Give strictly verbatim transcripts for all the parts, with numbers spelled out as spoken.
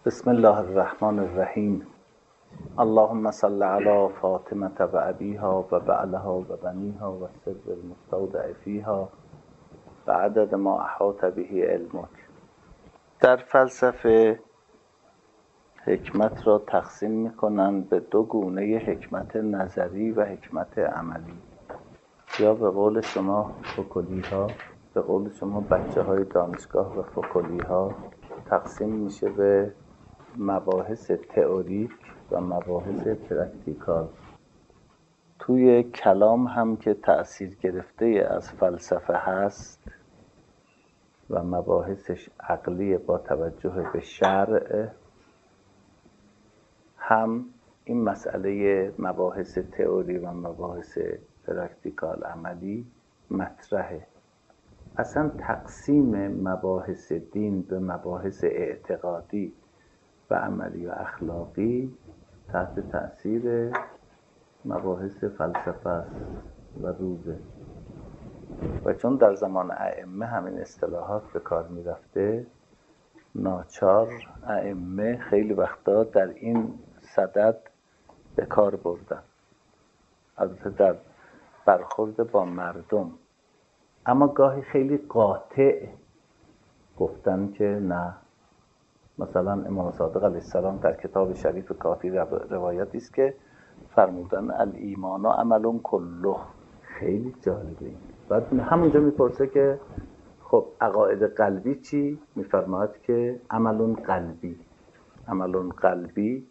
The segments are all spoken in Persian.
بسم الله الرحمن الرحیم. اللهم صل علی فاطمة و ابیها و بعلها و بنیها و سر المستودع فیها و عدد ما احاط به علمک. در فلسفه حکمت را تقسیم میکنند به دو گونه: حکمت نظری و حکمت عملی، یا به قول شما فکولی ها، به قول شما بچه های دانشگاه و فکولی ها تقسیم میشه به مباحث تئوریک و مباحث پرکتیکال. توی کلام هم که تأثیر گرفته از فلسفه هست و مباحثش عقلی با توجه به شرع، هم این مسئله مباحث تئوری و مباحث پرکتیکال عملی مطرحه. اصلا تقسیم مباحث دین به مباحث اعتقادی و عملی و اخلاقی تحت تأثیر مباحث فلسفه است و روزه، و چون در زمان ائمه همین اصطلاحات به کار می رفته، ناچار ائمه خیلی وقتا در این صدد به کار بردن، البته در برخورد با مردم، اما گاهی خیلی قاطع گفتن که نه. مثلا امام صادق علیه السلام در کتاب شریف کافی روایتی است که فرمودن الایمان عمل کله. خیلی جالبه این. بعد همونجا میپرسه که خب عقاید قلبی چی؟ میفرماید که عمل قلبی. عمل قلبی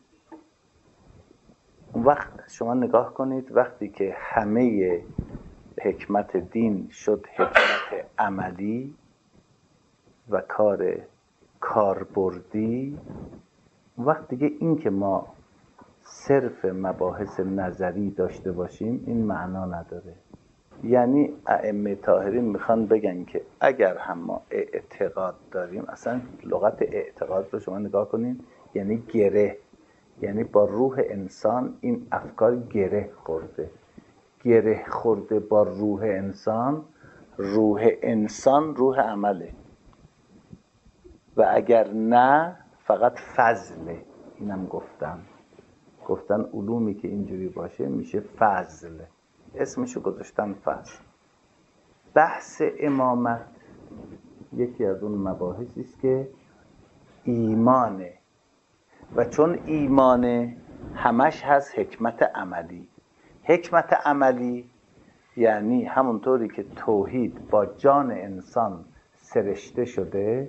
اون وقت شما نگاه کنید، وقتی که همه حکمت دین شد حکمت عملی و کار کاربردی، وقت دیگه این که ما صرف مباحث نظری داشته باشیم این معنا نداره. یعنی ائمه طاهرین میخوان بگن که اگر هم ما اعتقاد داریم، اصلا لغت اعتقاد رو شما نگاه کنید، یعنی گره، یعنی با روح انسان این افکار گره خورده. گره خورده با روح انسان، روح انسان روح عمله، و اگر نه فقط فضله. اینم گفتن گفتن علومی که اینجوری باشه میشه فضل، اسمشو گذاشتن فضل. بحث امامت یکی از اون مباحثی است که ایمانه، و چون ایمانه همش هست حکمت عملی. حکمت عملی یعنی همونطوری که توحید با جان انسان سرشته شده،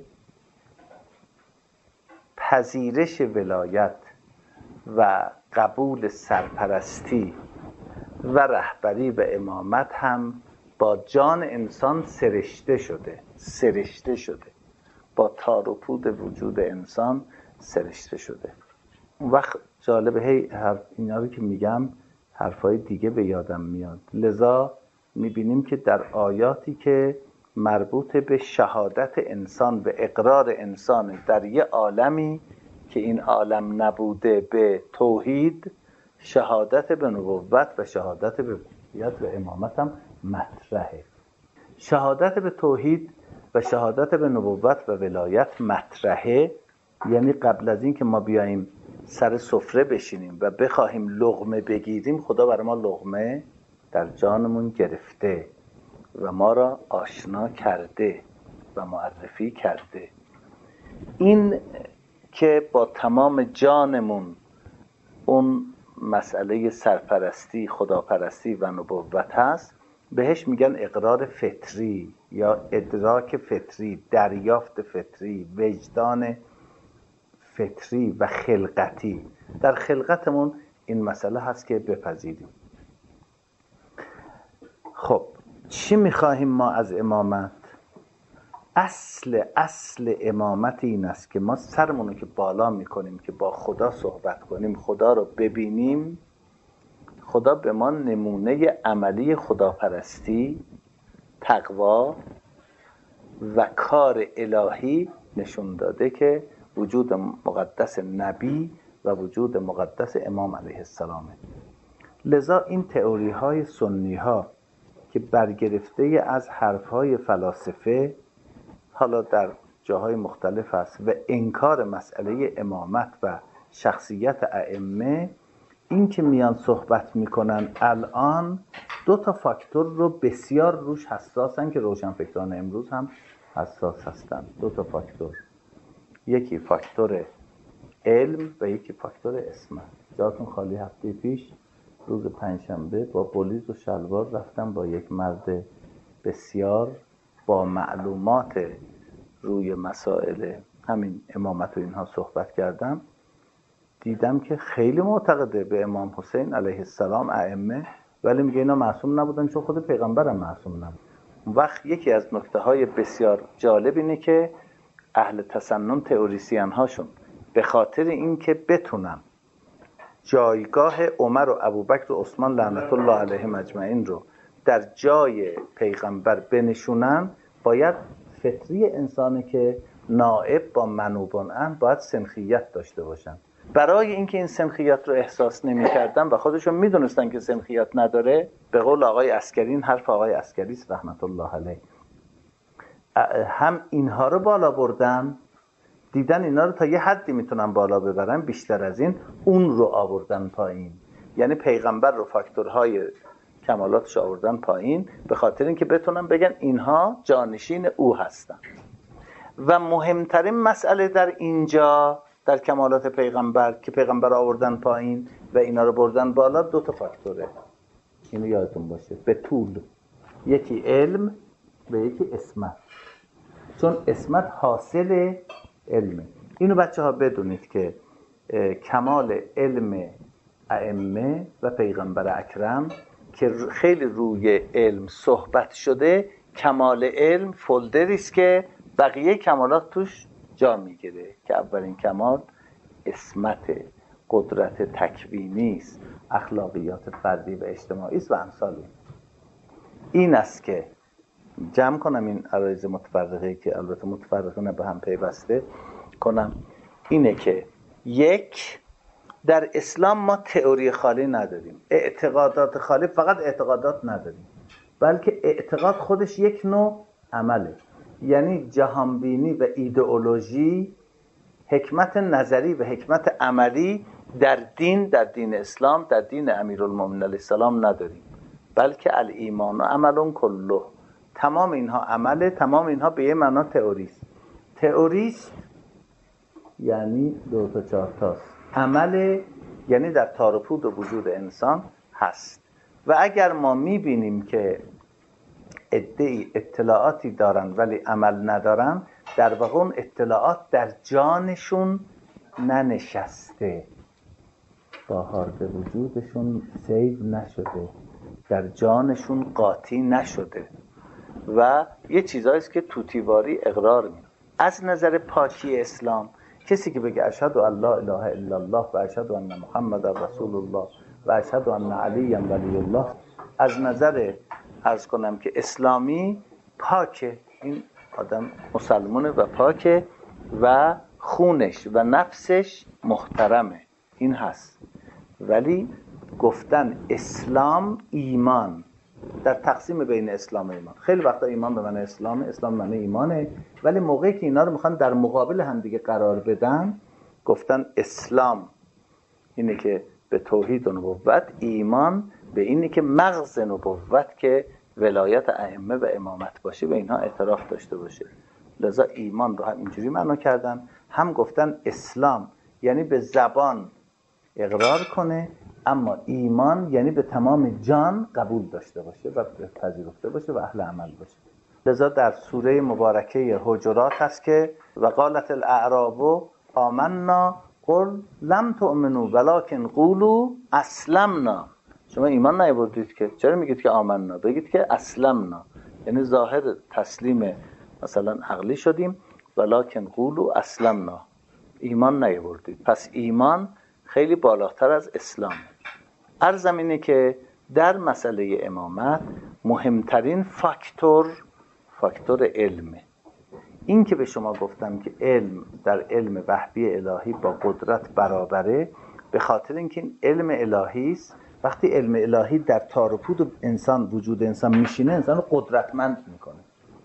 پذیرش ولایت و قبول سرپرستی و رهبری به امامت هم با جان انسان سرشته شده. سرشته شده با تار و پود وجود انسان سرشته شده. اون وقت جالبه، هی حرف اینا رو که میگم حرفای دیگه به یادم میاد. لذا میبینیم که در آیاتی که مربوط به شهادت انسان و اقرار انسان در یه عالمی که این عالم نبوده به توحید، شهادت به نبوت و شهادت به ولایت و امامت هم مطرحه. شهادت به توحید و شهادت به نبوت و ولایت مطرحه، یعنی قبل از این که ما بیاییم سر سفره بشینیم و بخواهیم لقمه بگیریم، خدا برای ما لقمه در جانمون گرفته و ما را آشنا کرده و معرفی کرده. این که با تمام جانمون اون مسئله سرپرستی، خداپرستی و نبوت هست، بهش میگن اقرار فطری یا ادراک فطری، دریافت فطری، وجدان فطری و خلقتی. در خلقتمون این مسئله هست که بپذیریم. خب چی میخواهیم ما از امامت؟ اصل اصل امامت این است که ما سرمونو که بالا میکنیم که با خدا صحبت کنیم، خدا رو ببینیم، خدا به ما نمونه عملی خداپرستی، تقوا و کار الهی نشون داده که وجود مقدس نبی و وجود مقدس امام علیه السلامه. لذا این تئوری های سنی ها که برگرفته از حرف های فلاسفه، حالا در جاهای مختلف است و انکار مسئله امامت و شخصیت ائمه، این که میان صحبت میکنن الان دو تا فاکتور رو بسیار روش حساسن که روشنفکران امروز هم حساس هستن. دو تا فاکتور، یکی فاکتور علم و یکی فاکتور اسمت. جاتون خالی هفته پیش روز پنجشنبه با بولیز و شلوار رفتم با یک مرد بسیار با معلومات روی مسائل همین امامت و اینها صحبت کردم. دیدم که خیلی معتقده به امام حسین علیه السلام ائمه، ولی میگه اینا معصوم نبودن چون خود پیغمبرم معصوم نبود. اون وقت یکی از نکته های بسیار جالب اینه که اهل تسنن تئوریسین هاشون به خاطر اینکه بتونن جایگاه عمر و ابوبکر و عثمان لعنت الله علیهم اجمعین رو در جای پیغمبر بنشونن، باید فطری انسانی که نائب با منوبان ان باید سنخیت داشته باشن. برای اینکه این سنخیت رو احساس نمی‌کردن و خودشون میدونستن که سنخیت نداره، به قول آقای عسکری، این حرف آقای عسکری است رحمت الله علیه، هم اینها رو بالا بردن، دیدن اینا رو تا یه حدی میتونن بالا ببرن، بیشتر از این اون رو آوردن پایین. یعنی پیغمبر رو فاکتورهای کمالاتش آوردن پایین به خاطر اینکه بتونن بگن اینها جانشین او هستن. و مهمترین مسئله در اینجا در کمالات پیغمبر که پیغمبر آوردن پایین و اینا رو بردن بالا، دو تا فاکتوره، اینو یادتون باشه به طول، یکی علم و یکی اسمت، چون اسمت حاصل علمه. اینو بچه ها بدونید که کمال علم ائمه و پیغمبر اکرم که خیلی روی علم صحبت شده، کمال علم فولدری است که بقیه کمالات توش جا میگیره که اولین کمال اسمت، قدرت تکوینی است، اخلاقیات فردی و اجتماعی است و امثال این است که جمع کنم این عرایض متفرقه که البته متفرقه نه به هم پیوسته کنم. اینه که یک، در اسلام ما تئوری خالی نداریم، اعتقادات خالی، فقط اعتقادات نداریم، بلکه اعتقاد خودش یک نوع عمله. یعنی جهانبینی و ایدئولوژی، حکمت نظری و حکمت عملی در دین، در دین اسلام، در دین امیرالمومنین علیه السلام نداریم، بلکه الایمان و عمل کله، تمام اینها عمله، تمام اینها به یه معنا تئوریست. تئوریست یعنی دو تا چهار تاست، عمل یعنی در تار و پود وجود انسان هست. و اگر ما میبینیم که عده‌ای اطلاعاتی دارن ولی عمل ندارن، در واقع اون اطلاعات در جانشون ننشسته، با هارد وجودشون سیو نشده، در جانشون قاطی نشده و یه چیزاییست که توتیواری اقرار می‌کنه. از نظر پاکی اسلام، کسی که بگه اشهد ان لا اله الا الله و اشهد ان محمد رسول الله و اشهد ان علی ولی الله، از نظر عرض کنم که اسلامی پاکه، این آدم مسلمانه و پاکه و خونش و نفسش محترمه، این هست. ولی گفتن اسلام ایمان، در تقسیم بین اسلام و ایمان، خیلی وقتا ایمان به معنی اسلامه، اسلام به معنی ایمانه، ولی موقعی که اینا رو میخوان در مقابل هم دیگه قرار بدن، گفتن اسلام اینه که به توحید و نبوت، ایمان به اینه که مغز نبوت که ولایت ائمه و امامت باشه به اینها اعتراف داشته باشه. لذا ایمان رو هم اینجوری معنا کردن، هم گفتن اسلام یعنی به زبان اقرار کنه، اما ایمان یعنی به تمام جان قبول داشته باشه و پذیرفته باشه و اهل عمل باشه. لذا در سوره مبارکه حجرات هست که و قالت الاعراب آمنا قل لم تؤمنوا ولکن قولوا اسلمنا. شما ایمان نیاوردید که چرا میگید که آمنا؟ بگید که اسلمنا، یعنی ظاهر تسلیم مثلا عقلی شدیم، ولکن قولوا اسلمنا، ایمان نیاوردید. پس ایمان خیلی بالاتر از اسلام. عرضم اینه که در مسئله امامت مهمترین فاکتور فاکتور علمه. این که به شما گفتم که علم در علم وحی الهی با قدرت برابره، به خاطر اینکه این علم الهی است. وقتی علم الهی در تار و پود انسان، وجود انسان میشینه، انسان رو قدرتمند میکنه.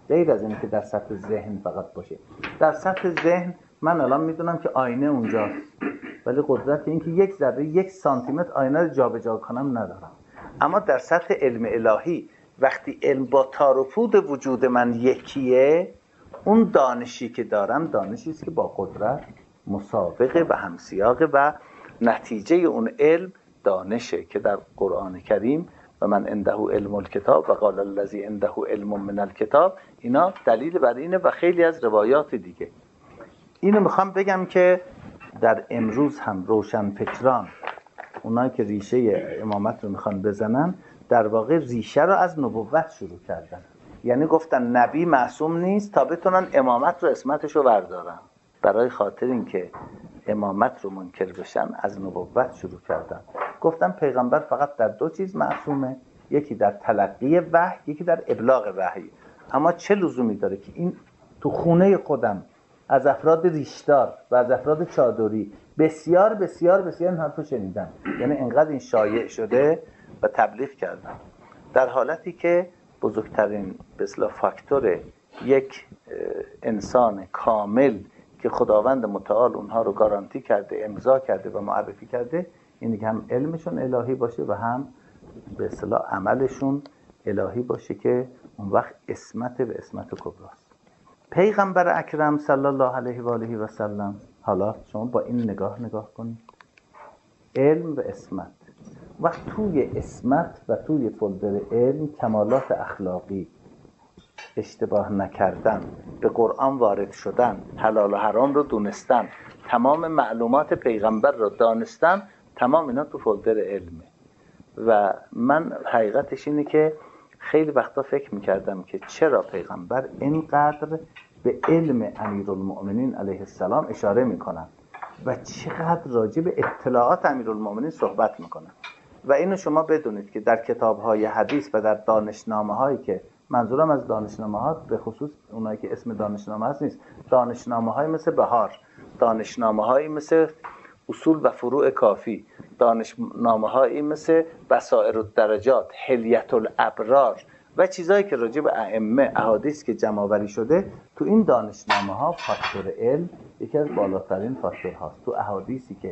غیر از اینکه در سطح ذهن فقط باشه. در سطح ذهن من الان میدونم که آینه اونجاست، ولی قدرت این که یک ذره یک سانتی متر آینه رو جابجا کنم ندارم. اما در سطح علم الهی وقتی علم با تار و پود وجود من یکیه، اون دانشی که دارم دانشی است که با قدرت مسابقه و همسیاقه و نتیجه اون علم دانشه که در قرآن کریم و من عنده علم الکتاب و قال الذی عنده علم من الکتاب، اینا دلیل بر اینه و خیلی از روایات دیگه. اینو میخوام بگم که در امروز هم روشنفکران، اونایی که ریشه امامت رو میخوان بزنن، در واقع ریشه رو از نبوت شروع کردن. یعنی گفتن نبی معصوم نیست تا بتونن امامت رو اسمتش رو بردارن. برای خاطر اینکه امامت رو منکر بشن از نبوت شروع کردن. گفتن پیغمبر فقط در دو چیز معصومه، یکی در تلقی وحی، یکی در ابلاغ وحی. اما چه لزومی داره که این تو خونه خودم از افراد ریشدار و از افراد چادری بسیار بسیار بسیار این حرفو شنیدن، یعنی انقدر این شایع شده و تبلیغ کردن، در حالتی که بزرگترین به اصطلاح فاکتور یک انسان کامل که خداوند متعال اونها رو گارانتی کرده، امضا کرده و معرفی کرده، اینه که هم علمشون الهی باشه و هم به اصطلاح عملشون الهی باشه که اون وقت اسمت به اسمت کبراست. پیغمبر اکرم صلی الله علیه و آله و سلم، حالا شما با این نگاه نگاه کنید، علم و اسمت، وقت توی اسمت و توی فولدر علم کمالات اخلاقی، اشتباه نکردن، به قرآن وارد شدن، حلال و حرام رو دونستن، تمام معلومات پیغمبر رو دانستن، تمام اینا تو فولدر علمه. و من حقیقتش اینه که خیلی وقتا فکر میکردم که چرا پیغمبر اینقدر به علم امیرالمؤمنین علیه السلام اشاره میکنن و چقدر راجع به اطلاعات امیرالمؤمنین صحبت میکنن. و اینو شما بدونید که در کتاب‌های حدیث و در دانشنامه‌هایی که، منظورم از دانشنامه‌ها به خصوص اونایی که اسم دانشنامه هست نیست، دانشنامه‌های مثل بهار، دانشنامه‌هایی مثل اصول و فروع کافی، دانشنامه‌هایی مثل بصائر الدرجات، حلیة الابرار و چیزایی که راجع به ائمه، احادیث که جمع‌آوری شده، تو این دانشنامه‌ها فاکتور علم یکی از بالاترین فاکتورهاست. تو احادیثی که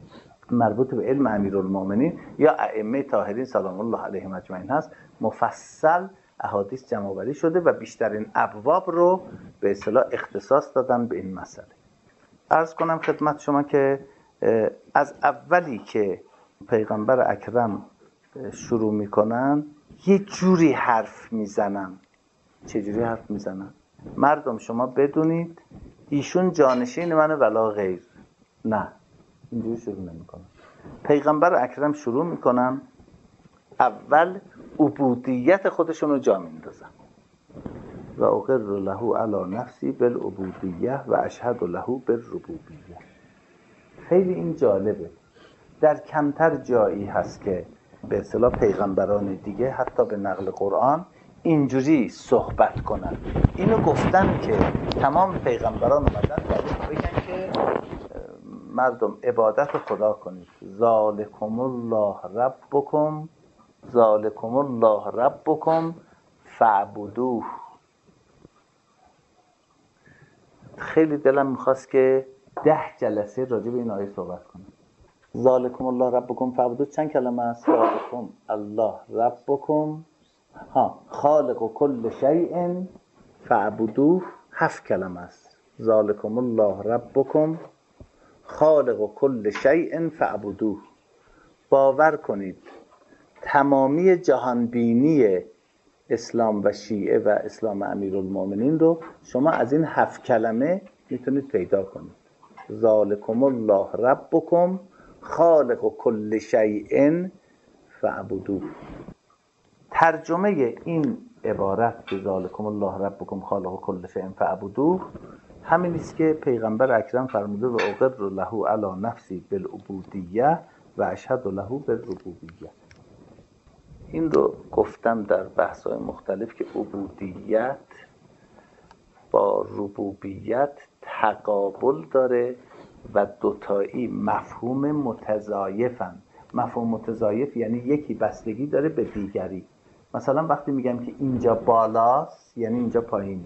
مربوط به علم امیرالمؤمنین یا ائمه طاهرین سلام الله علیهم اجمعین هست، مفصل احادیث جمع‌آوری شده و بیشترین ابواب رو به اصطلاح اختصاص دادن به این مسئله. عرض کنم خدمت شما که از اولی که پیغمبر اکرم شروع میکنن یه جوری حرف میزنن. چه جوری حرف میزنن؟ مردم شما بدونید ایشون جانشین منه ولا غیر. نه، اینجوری شروع نمیکنن. پیغمبر اکرم شروع میکنن اول عبودیت خودشون رو جا میندازن و اقر له علی نفسی بالعبودیه و اشهد له بالربوبیه. خیلی این جالبه، در کمتر جایی هست که به اصطلاح پیغمبران دیگه حتی به نقل قرآن اینجوری صحبت کنن. اینو گفتن که تمام پیغمبران اومدن و بگن که مردم عبادت خدا کنید. ذالکم الله ربکم ذالکم الله ربکم فاعبدوه. خیلی دلم میخواست که ده جلسه راجع به این آیه صحبت کنم. ذالکم الله ربکم فاعبدوه چند کلمه است؟ ذالکم الله ربکم، ها، خالق کل شیء فاعبدوه هفت کلمه است. ذالکم الله ربکم خالق کل شیء فاعبدوه. باور کنید تمامی جهانبینی اسلام و شیعه و اسلام امیرالمؤمنین رو شما از این هفت کلمه میتونید پیدا کنید. ذالکم الله ربکم خالق کل شیء فاعبدوه. ترجمه این عبارت که ذالکم الله ربکم خالق کل شیء فاعبدوه همین است که پیغمبر اکرم فرموده و اقر له علی نفسی بالعبودیه و اشهد له بالربوبیه. این رو گفتم در بحث‌های مختلف که عبودیت با ربوبیت تقابل داره و دوتایی مفهوم متضایفن. مفهوم متضایف یعنی یکی بستگی داره به دیگری. مثلا وقتی میگم که اینجا بالاست یعنی اینجا پایینه،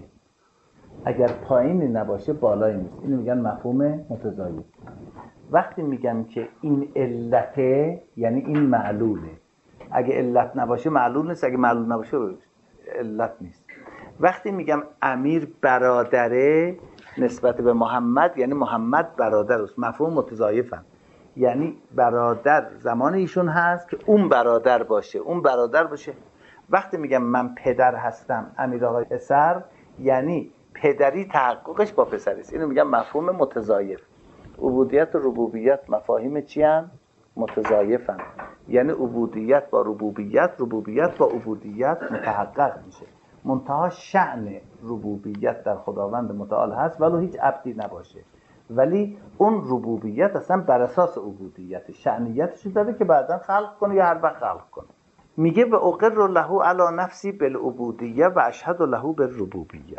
اگر پایینی نباشه بالایی نیست، اینو میگن مفهوم متضایف. وقتی میگم که این علته یعنی این معلوله، اگه علت نباشه معلول نیست، اگه معلول نباشه علت نیست. وقتی میگم امیر برادره نسبت به محمد یعنی محمد برادر است، مفهوم متضایفن، یعنی برادر زمان ایشون هست که اون برادر باشه، اون برادر باشه. وقتی میگم من پدر هستم امیر آقای پسر یعنی پدری تحققش با پسری است، اینو میگم مفهوم متضایف. عبودیت و ربوبیت مفاهیم چی هستند؟ متضایفن، یعنی عبودیت با ربوبیت، ربوبیت با عبودیت متحقق میشه. منتها شأن ربوبیت در خداوند متعال هست ولو هیچ عبدی نباشه، ولی اون ربوبیت اصلا بر اساس عبودیت، شأنیتش داره که بعداً خلق کنه یا هر وقت خلق کنه. میگه و اقر له علی نفسی بالعبودیه و اشهد له بالربوبیه.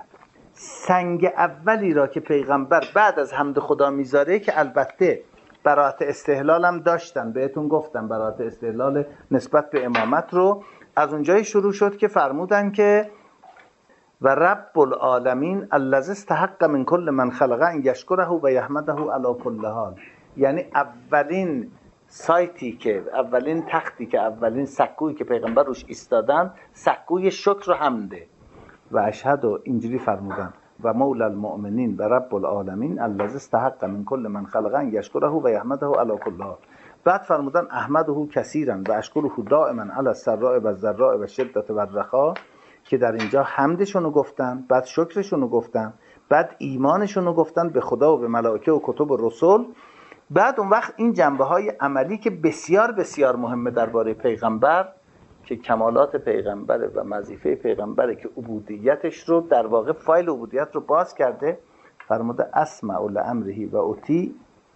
سنگ اولی را که پیغمبر بعد از حمد خدا میذاره، که البته براءت استحلال هم داشتن، بهتون گفتم براءت استحلال نسبت به امامت رو از اونجایی شروع شد که فرمودن که و رب العالمین الذی استحق من کل من خلق ان یشکره و یحمده علی کل حال. یعنی اولین سایتی که اولین تختی که اولین سکویی که پیغمبر روش ایستادن سکوی شکر و حمده. و اشهد و اینجوری فرمودن و مولا المؤمنین و رب العالمین الذی استحق من کل من خلق ان یشکره و یحمده علی کل حال. بعد فرمودن احمده کثیرا و اشکره دائما علی السراء و الضراء و شدة و الرخاء، که در اینجا حمدشونو گفتن، بعد شکرشونو گفتن، بعد ایمانشونو گفتن به خدا و به ملائکه و کتب و رسول. بعد اون وقت این جنبه های عملی که بسیار بسیار مهمه درباره پیغمبر، که کمالات پیغمبر و وظیفه پیغمبره که عبودیتش رو در واقع فایل عبودیت رو باز کرده، فرموده اسمع لامره و اطیع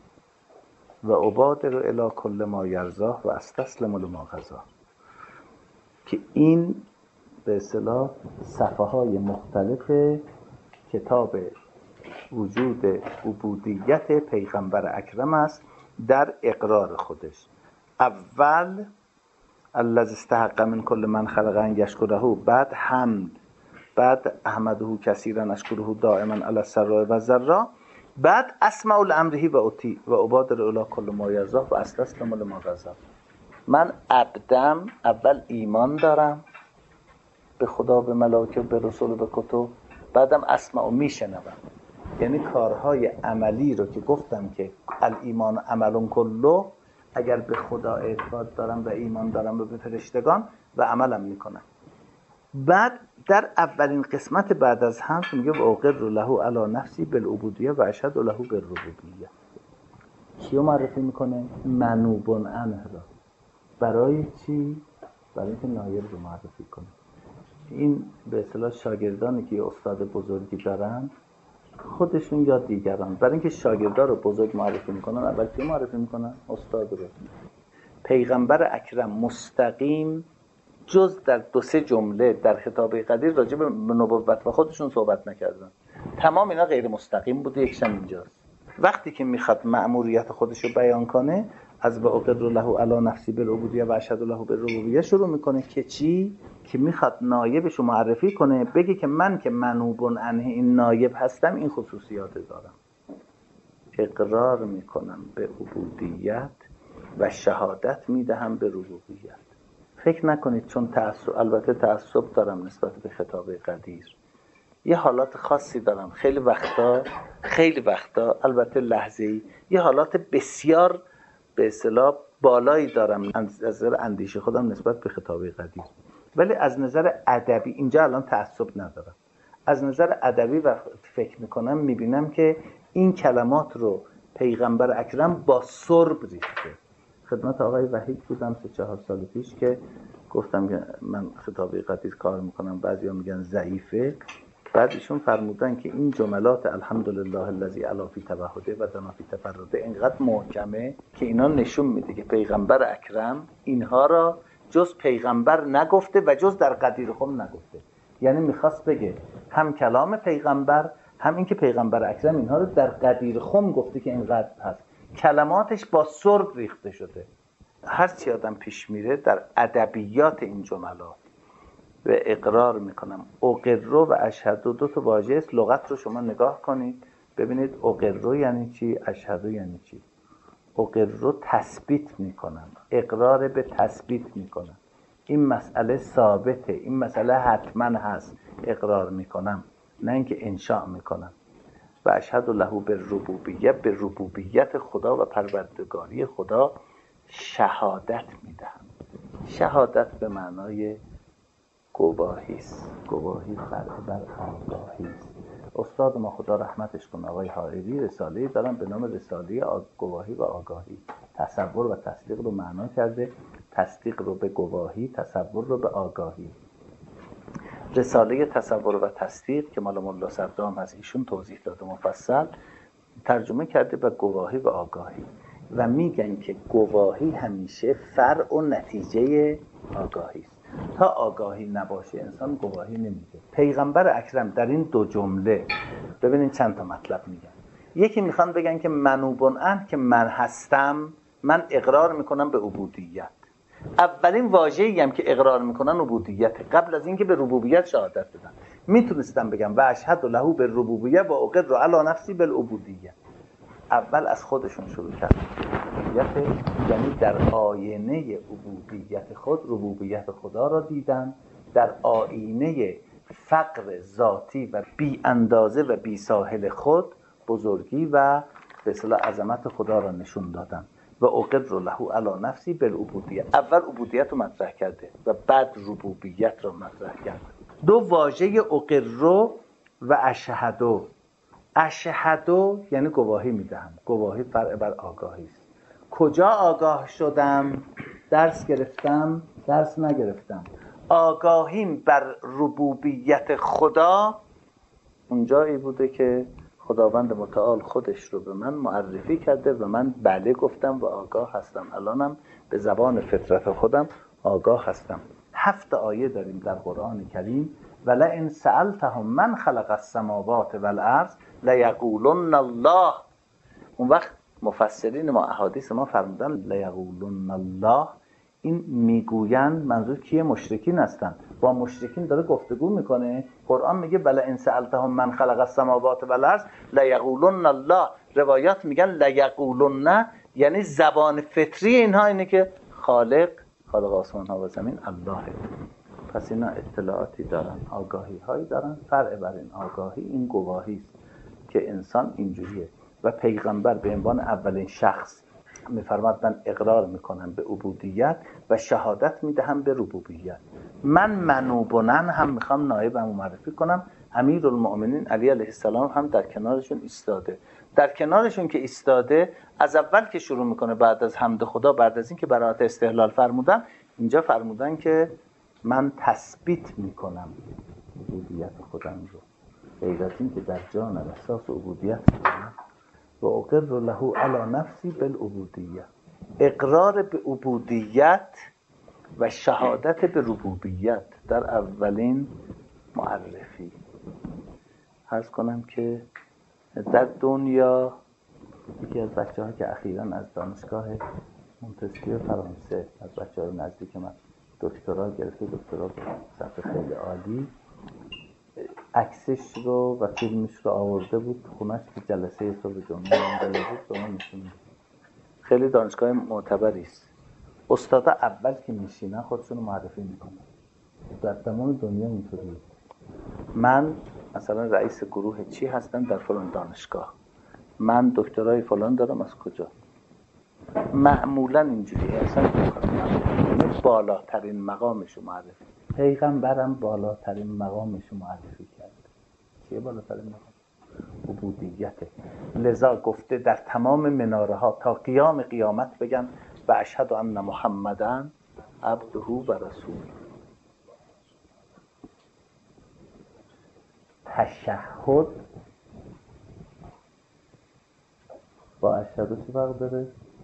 و ابادر الی کل ما یرضاه و استسلم لما قضاه، که این به اصطلاح صفحه های مختلف کتاب وجود عبودیت پیغمبر اکرم است در اقرار خودش. اول الذی استحق من کل من خلق ان یشکره، بعد حمد، بعد احمده کثیرا اشکره دائما علی السراء و الضراء، بعد اسمع لامره و اطیع و ابادر الی کل ما یرضاه و استسلم لما قضاه. من عبدم، اول ایمان دارم به خدا، به ملائکه، به رسول، به کتب، بعدم اسمع و میشنوم. یعنی کارهای عملی رو که گفتم که الایمان عمل کله، اگر به خدا اعتقاد دارم و ایمان دارم و به فرشتگان و عملم میکنم. بعد در اولین قسمت بعد از حمد میگه و اقر له علی نفسی بالعبودیه و اشهد له بالربوبیه. کیو معرفی میکنه؟ منوب عنه را. برای چی؟ برای اینکه نایب رو معرفی کنه. این به اصطلاح شاگردانی که استاد بزرگی دارن خودشون یا دیگران، برای اینکه شاگردا رو بزرگ معرفی میکنن اول کی معرفی میکنن؟ استاد رو. پیغمبر اکرم مستقیم جز در دو سه جمله در خطاب قدیر راجع به نبوت و خودشون صحبت نکردن، تمام اینا غیر مستقیم بوده. یکشم اینجاست، وقتی که میخواد مأموریت خودش رو بیان کنه از با اقر له علی نفسی بالعبودیه و اشهد له بالربوبیه شروع میکنه که چی؟ که میخواد نایبش رو معرفی کنه، بگه که من که منوب عنه این نایب هستم این خصوصیات دارم. اقرار میکنم به عبودیت و شهادت میدهم به ربوبیت. فکر نکنید چون تعصب، البته تعصب دارم نسبت به خطاب قدیر، یه حالات خاصی دارم خیلی وقتا خیلی وقتا البته لحظه‌ای یه حالات بسیار به اصطلاح بالایی دارم از نظر اندیشه خودم نسبت به خطاب قدیر، ولی از نظر ادبی اینجا الان تعصب ندارم. از نظر ادبی و فکر میکنم میبینم که این کلمات رو پیغمبر اکرم با سرب ریخته. خدمت آقای وحید بودم سه چهار سال پیش که گفتم که من خطاب قدیر کار میکنم، بعضیا میگن ضعیفه، بعد ایشون فرمودن که این جملات الحمدلله الذی علا فی توحده و دنا فی تفرده اینقدر محکمه که اینا نشون میده که پیغمبر اکرم اینها را جز پیغمبر نگفته و جز در قدیر خم نگفته. یعنی میخواست بگه هم کلام پیغمبر، هم این که پیغمبر اکرم اینها رو در قدیر خم گفته که اینقدر هست، کلماتش با سرب ریخته شده. هر چی آدم پیش میره در ادبیات این جملات و اقرار میکنم. اقرو و اشهدو دو تا واژه است. لغت رو شما نگاه کنید ببینید اقرو یعنی چی، اشهدو یعنی چی. اقرو تثبیت میکنم، اقرار به تثبیت میکنم، این مسئله ثابته، این مسئله حتما هست، اقرار میکنم، نه اینکه انشاء میکنم. و اشهد له به ربوبیت، به ربوبیت خدا و پروردگاری خدا شهادت میدهم. شهادت به معنای گواهی است، گواهی فرع بر آگاهی است. استاد ما خدا رحمتش کنه آقای حائری رساله‌ای دارن به نام رساله گواهی و آگاهی. تصور و تصدیق رو معنا کرده، تصدیق رو به گواهی، تصور رو به آگاهی. رساله تصور و تصدیق که مال ملا صدرام از ایشون توضیح داده مفصل، ترجمه کرده به گواهی و آگاهی و میگن که گواهی همیشه فرع و نتیجه آگاهی است. تا آگاهی نباشه انسان گواهی نمیده. پیغمبر اکرم در این دو جمله ببینید چند تا مطلب میگن. یکی میخوان بگن که منوبن ان، که من هستم، من اقرار میکنم به عبودیت. اولین واژه‌ای هم که اقرار میکنن عبودیت، قبل از اینکه به ربوبیت شهادت بدن. میتونستم بگم و اشهد له به ربوبیت و اقر علی نفسی بالعبودیت. اول از خودشون شروع کردن. عبودیت یعنی در آینه عبودیت خود ربوبیت خدا را دیدن، در آینه فقر ذاتی و بی اندازه و بی ساحل خود بزرگی و به اصطلاح عظمت خدا را نشون دادن. و اقر له علی نفسی بالعبودیت. اول عبودیت رو مطرح کرده و بعد ربوبیت رو مطرح کرده. دو واژه اقر و اشهدو. اشهدو یعنی گواهی میدهم، گواهی فرع بر آگاهی است. کجا آگاه شدم؟ درس گرفتم، درس نگرفتم. آگاهیم بر ربوبیت خدا اونجایی بوده که خداوند متعال خودش رو به من معرفی کرده و من بله گفتم و آگاه هستم. الانم به زبان فطرت خودم آگاه هستم. هفت آیه داریم در قرآن کریم. ولئن سألتهم من خلق السماوات والارض لیقولن الله. اون وقت مفسرین ما احادیث ما فرمودن لیقولن الله، این میگویند منظور کیه؟ مشرکین هستن. با مشرکین داره گفتگو میکنه. قرآن میگه ولئن سألتهم من خلق السماوات والارض لیقولن الله. روایات میگن لیقولن یعنی زبان فطری اینها اینه که خالق خالق آسمان ها و زمین اللهه. پس اینا اطلاعاتی دارن، آگاهی هایی دارن. فرع بر این آگاهی این گواهی است که انسان اینجوریه. و پیغمبر به عنوان اولین شخص میفرماد من اقرار میکنم به عبودیت و شهادت میدهم به ربوبیت. من منوبنن هم میخوام نایبم معرفی کنم. امیرالمؤمنین علی علیه السلام هم در کنارشون ایستاده. در کنارشون که ایستاده از اول که شروع میکنه بعد از حمد خدا، بعد از این که برات استحلال فرمودن، اینجا فرمودن که من تثبیت میکنم عبودیت خودم رو، غیر از این که در جان و اساس عبودیت میکنم. و اقر له علی نفسی بالعبودیت. اقرار به عبودیت و شهادت به ربوبیت در اولین معرفی. عرض کنم که در دنیا یکی از بچه ها که اخیراً از دانشگاه مونتسکیو فرانسه، از بچه های نزدیک من دکترا گرفته، دکترا به سطح خیلی عالی، عکسش رو و فیلمش رو آورده بود خونش که جلسه صبح جمعه مندله بود به ما نشون میده. خیلی دانشگاه معتبری است. استادا اول که میشینن خودشون رو معرفی میکنن. در تمام دنیا اینطوریه. من مثلا رئیس گروه چی هستم در فلان دانشگاه، من دکترای فلان دارم از کجا. معمولا اینجوریه. اصلا نمیکنم. بالاترین مقامش رو معرفی. پیغمبرم بالاترین مقامش رو معرفی کرد. چیه بالاترین مقام؟ عبودیته. لذا گفته در تمام مناره ها تا قیام قیامت بگن و اشهد ان محمدن عبده و رسول. تشهد با اشهد چه فرق داره؟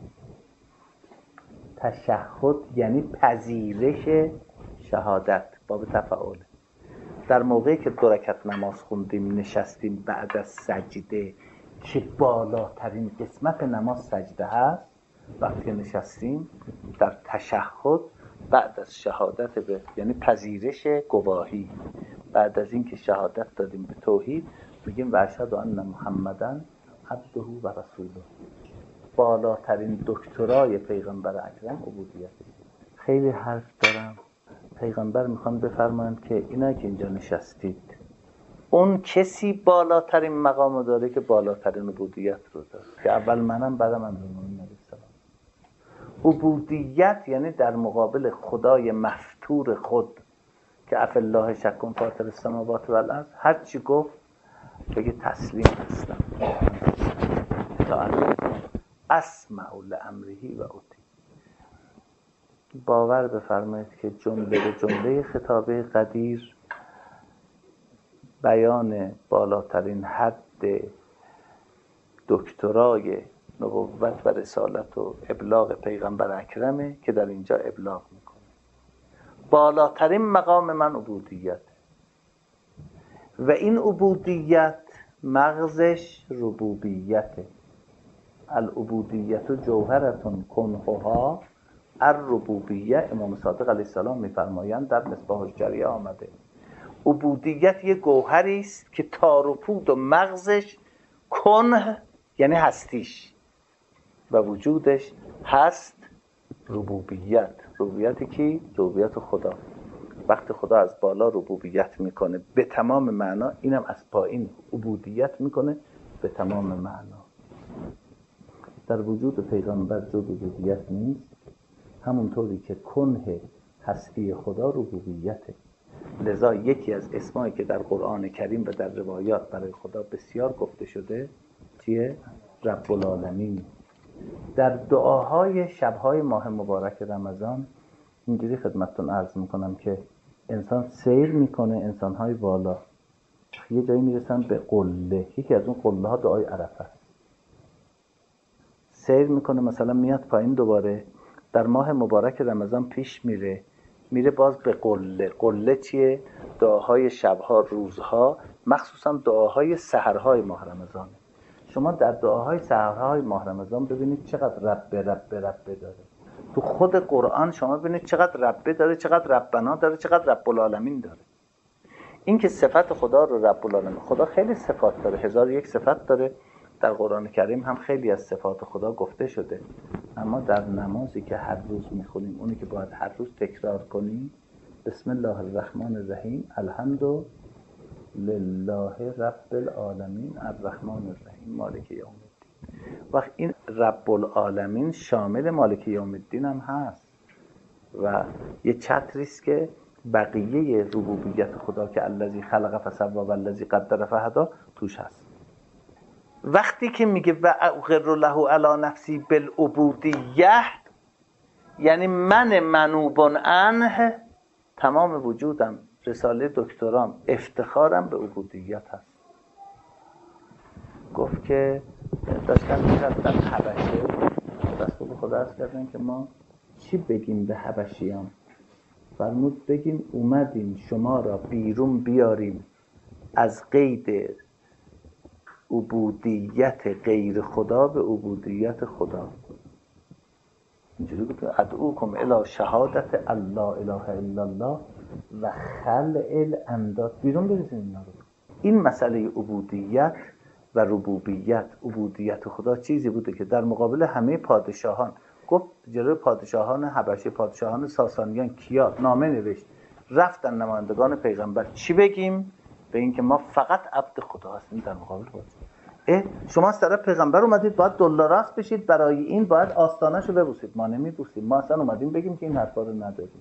تشهد یعنی پذیرش شهادت، باب تفاعل. در موقعی که دو رکعت نماز خوندیم نشستیم بعد از سجده که بالاترین قسمت نماز سجده هست، وقتی نشستیم در تشهد بعد از شهادت به یعنی پذیرش گواهی، بعد از اینکه شهادت دادیم به توحید میگیم و اشهد ان محمدن عبده و رسوله. بالاترین دکترای پیغمبر اکرم عبودیت. خیلی حرف دارم. پیغمبر میخوان بفرمایند که اینا که اینجا نشستید، اون کسی بالاترین مقام داره که بالاترین عبودیت رو داره، که اول منم بعدم امیرالمومنین علیه السلام. عبودیت یعنی در مقابل خدای مفتور خود که اف الله شکن فاطر السماوات و الارض، هر چی گفت بگه تسلیم هستم، اطاعت اسمع لامره و اطیع. باور بفرمایید که جمله به جمله خطابه قدیر بیان بالاترین حد دکترای نبوت و رسالت و ابلاغ پیغمبر اکرمه که در اینجا ابلاغ میکنه. بالاترین مقام من عبودیت و این عبودیت مغزش ربوبیته. العبودیت جوهرتون کنهها الربوبیه. امام صادق علیه السلام میفرمایند در مصباح الجریه آمده عبودیت یه گوهری است که تار و پود و مغزش کنه یعنی هستیش و وجودش هست ربوبیت. ربوبیت کی؟ ربوبیت خدا. وقتی خدا از بالا ربوبیت میکنه به تمام معنا، اینم از پایین عبودیت میکنه به تمام معنا. در وجود پیغمبر جو ربوبیت نیست، همونطوری که کنه هستی خدا ربوبیته. لذا یکی از اسمایی که در قرآن کریم و در روایات برای خدا بسیار گفته شده چیه؟ رب العالمین. در دعاهای شبهای ماه مبارک رمضان اینجوری خدمتتون عرض میکنم که انسان سیر میکنه، انسانهای بالا یه جایی میرسن به قله، یکی از اون قله ها دعای عرفه است. سیر میکنه مثلا میاد پایین، دوباره در ماه مبارک رمضان پیش میره میره باز به قله. قله چیه؟ دعاهای شبها، روزها، مخصوصا دعاهای سحرهای ماه رمضان. شما در دعاهای سحرهای ماه رمضان ببینید چقدر رب رب رب داره. تو خود قرآن شما ببینید چقدر رب داره، چقدر ربنا داره، چقدر رب العالمین داره. این که صفت خدا رو رب العالمین، خدا خیلی صفات داره، هزار یک صفت داره. در قرآن کریم هم خیلی از صفات خدا گفته شده، اما در نمازی که هر روز میخونیم، اونی که باید هر روز تکرار کنیم، بسم الله الرحمن الرحیم الحمد لله رب العالمین الرحمن الرحیم مالک یوم الدین. وقت این رب العالمین شامل مالک یوم الدین هم هست و یه چتریست که بقیه ربوبیت خدا که الذی خلق فسوا و الذی قدر فهدا توش هست. وقتی که میگه و اقر له علی نفسی بالعبودیه، یعنی من منوب عنه، تمام وجودم، رساله دکترام، افتخارم به عبودیت هست. گفت که داشتن میرفتن حبشه، رسول خدا عرض کردن که ما چی بگیم به حبشیان؟ فرمود بگیم اومدیم شما را بیرون بیاریم از قید عبودیت غیر خدا به عبودیت خدا. اینجوری گفت ادعوکم الی شهادت الله اله الا الله و خلع الانداد. بیرون بریزین اینا رو. این مسئله عبودیت و ربوبیت، عبودیت خدا چیزی بوده که در مقابل همه پادشاهان گفت. جلوی پادشاهان حبشه، پادشاهان ساسانیان کیا نامه نوشت، رفتن نمایندگان پیغمبر چی بگیم؟ به این که ما فقط عبد خدا هستیم در مقابل خدا. اه شما از طرف پیغمبر اومدید باید دلاراست بشید، برای این باید آستانه‌شو ببوسید. ما نمیبوسیم، ما اصلا اومدیم بگیم که این حرفا رو نداریم.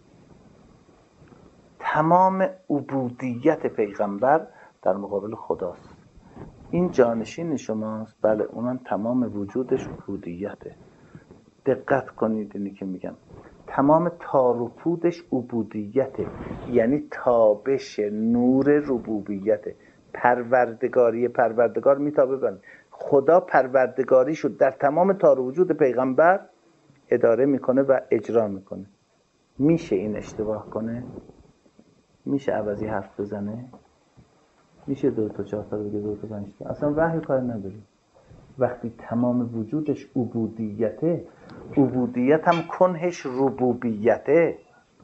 تمام عبودیت پیغمبر در مقابل خداست. این جانشین شماست، بله، اونم تمام وجودش عبودیته. دقت کنید اینی که میگم، تمام تار و پودش عبودیته، یعنی تابش نور ربوبیته. پروردگاری پروردگار میتابه بند. خدا پروردگاری شد در تمام تار وجود پیغمبر اداره میکنه و اجرا میکنه. میشه این اشتباه کنه؟ میشه عوضی حرف بزنه؟ میشه دو تا چهار تا بگه دو تا پنج تا؟ اصلا وحی کار نداره. وقتی تمام وجودش عبودیته، عبودیت هم کنهش ربوبیته.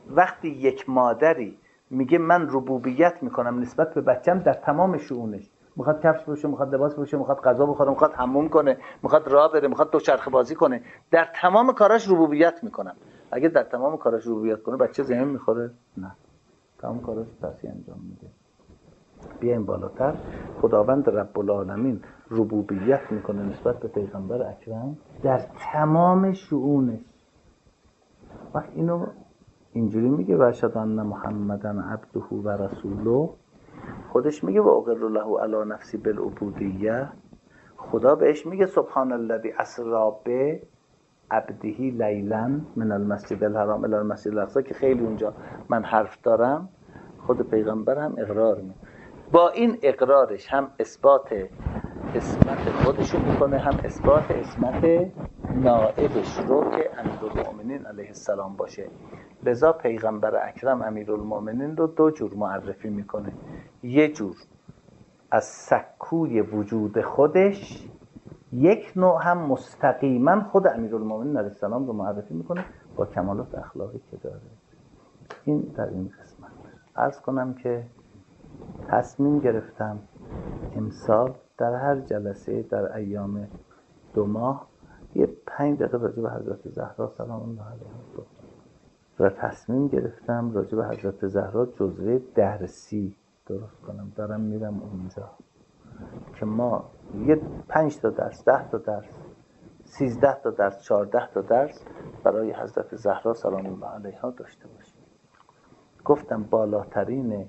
وقتی یک مادری میگه من ربوبیت میکنم نسبت به بچم در تمام شؤونش، میخواد کفش بپوشه، میخواد لباس بپوشه، میخواد غذا بخوره، میخواد حموم کنه، میخواد راه بره، میخواد دوچرخه بازی کنه، در تمام کاراش ربوبیت میکنم. اگه در تمام کاراش ربوبیت کنه بچه زمین میخوره؟ نه، تمام کاراش پسی انجام میده. بیایم بالاتر. خداوند رب العالمین ربوبیت میکنه نسبت به پیغمبر اکرم در تمام شؤونش. وقت اینو اینجوری میگه و اشهد ان محمدًا عبده و رسوله، خودش میگه و اقر له علی نفسی بالعبودیه. خدا بهش میگه سبحان الذی اسری بعبده لیلا من المسجد الحرام الی المسجد الاقصی، که خیلی اونجا من حرف دارم. خود پیغمبر هم اقرار میکنه. با این اقرارش هم اثبات اسمت خودشو میکنه، هم اثبات اسمت نائبش رو که امیرالمؤمنین علیه السلام باشه. لذا پیغمبر اکرم امیرالمؤمنین رو دو جور معرفی میکنه. یه جور از سکوی وجود خودش، یک نوع هم مستقیما خود امیرالمؤمنین علیه السلام رو معرفی میکنه با کمالات اخلاقی که داره. این در این قسمت. عرض کنم که تصمیم گرفتم امسال در هر جلسه در ایام دو ماه یه پنج دقیقه راجع به حضرت زهرا سلام الله علیها و تصمیم گرفتم راجع به حضرت زهرا جزوه درسی درست کنم. دارم میرم اونجا که ما یه پنج تا درس، ده تا درس، سیزده تا درس، چهارده تا درس برای حضرت زهرا سلام الله علیها داشته باشیم. گفتم بالاترین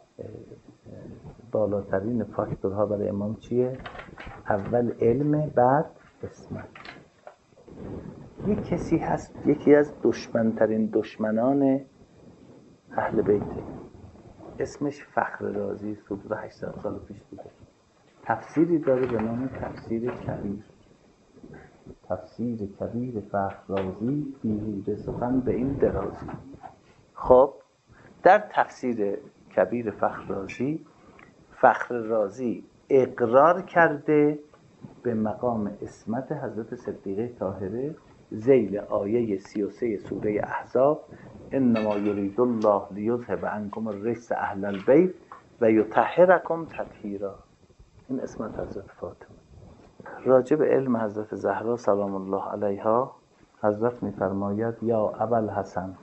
بالاترین فاکتورها برای امام چیه؟ اول علم، بعد اسمت. یک کسی هست یکی از دشمنترین دشمنان اهل بیت، اسمش فخر رازی، حدود هشتصد سال پیش بوده. تفسیری داره به نام تفسیر کبیر. تفسیر کبیر فخر رازی بیهوده سخن به این درازی. خب در تفسیر کبیر فخر رازی، فخر رازی اقرار کرده به مقام اسمت حضرت صدیقه طاهره ذیل آیه سی و سه سوره احزاب انما یرید الله لیذهب عنکم الرجس اهل البیت و یطهرکم تطهیرا. این اسمت حضرت فاطمه. راجع به علم حضرت زهرا سلام الله علیها حضرت می‌فرماید یا ابوالحسن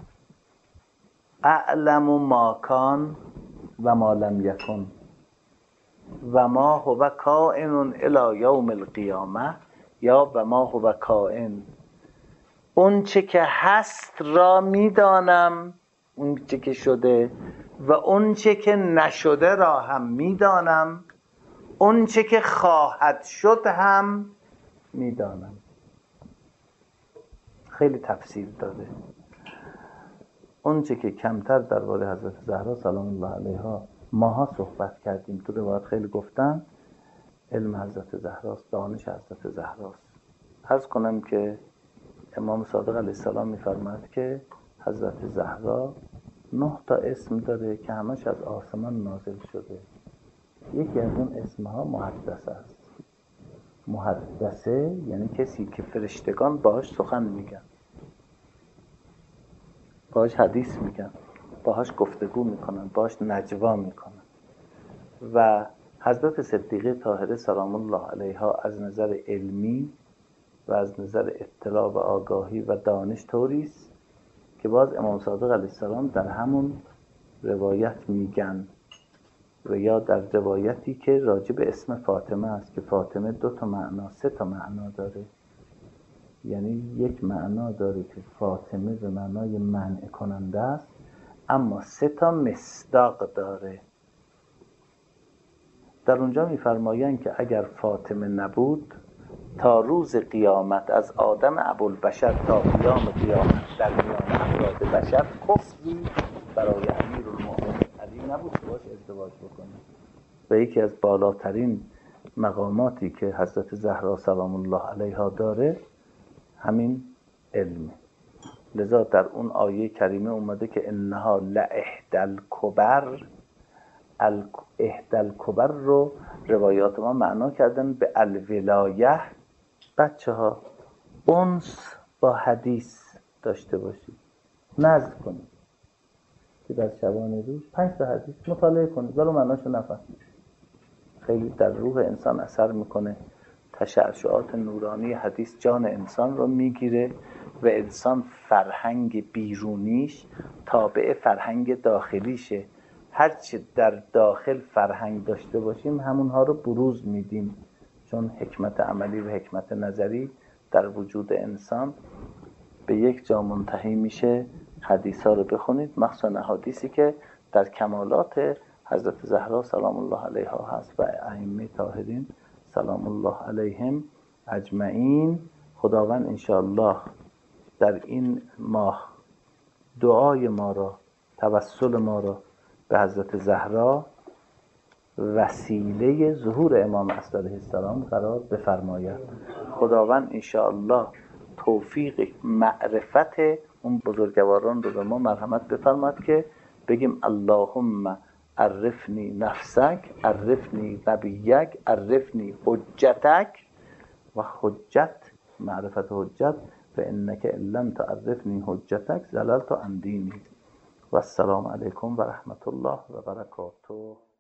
اعلم ما کان و ما لم یکن و ما هو کائن الی یوم القیامه یا و ما هو کائن. اون چه که هست را میدانم، اون چه که شده، و اون چه که نشده را هم میدانم، اون چه که خواهد شد هم میدانم. خیلی تفصیل داده. اون چه که کمتر درباره حضرت زهرا سلام الله علیها ماها صحبت کردیم، تو روایت خیلی گفتن، علم حضرت زهراست، دانش حضرت زهراست. عرض کنم که امام صادق علیه السلام می‌فرماید که حضرت زهرا نه تا اسم داره که همش از آسمان نازل شده. یکی از اون اسمها محدثه است. محدثه یعنی کسی که فرشتگان باهاش سخن میگن، باهاش حدیث میگن، باهاش گفتگو میکنن، باهاش نجوا میکنن. و حضرت صدیقه طاهره سلام الله علیها از نظر علمی و از نظر اطلاع و آگاهی و دانش طوریست که باز امام صادق علیه السلام در همون روایت میگن و یا در روایتی که راجع به اسم فاطمه است که فاطمه دو تا معنا، سه تا معنا داره. یعنی یک معنا داره که فاطمه به معنای منع کننده است، اما سه تا مصداق داره. در اونجا می‌فرمایند که اگر فاطمه نبود تا روز قیامت از آدم ابوالبشر تا قیام قیامت در میان افراد بشر کفری برای امیرالمؤمنین علی نبود که باش ازدواج بکنه. و یکی از بالاترین مقاماتی که حضرت زهرا سلام الله علیها داره همین علمه. لذا در اون آیه کریمه اومده که انها لإحدی الکبر. احدی الکبر رو روایات ما معنا کردن به الولایه. بچه ها انس با حدیث داشته باشید، نظر کنید. که در شبانه روز پنج تا حدیث مطالعه کنید ولو معناشو نفهمید، خیلی در روح انسان اثر میکنه. تشعشعات نورانی حدیث جان انسان رو میگیره و انسان فرهنگ بیرونیش تابع فرهنگ داخلیشه. هرچی در داخل فرهنگ داشته باشیم همونها رو بروز میدیم، چون حکمت عملی و حکمت نظری در وجود انسان به یک جا منتهی میشه. حدیث ها رو بخونید، مخصوصا حدیثی که در کمالات حضرت زهرا سلام الله علیها هست و ائمه طاهرین سلام الله علیهم اجمعین. خداوند انشاءالله در این ماه دعای ما را، توسل ما را به حضرت زهرا وسیله ظهور امام عصر علیه السلام قرار بفرماید. خداوند انشاءالله توفیق معرفت اون بزرگواران رو به ما مرحمت بفرماید که بگیم اللهم عرفنی نفسک، عرفنی نبیک، عرفنی حجتک و حجت معرفت حجت و انک ان لم تعرفنی حجتک زللت عن دینی. و السلام علیکم و رحمت الله و برکاته.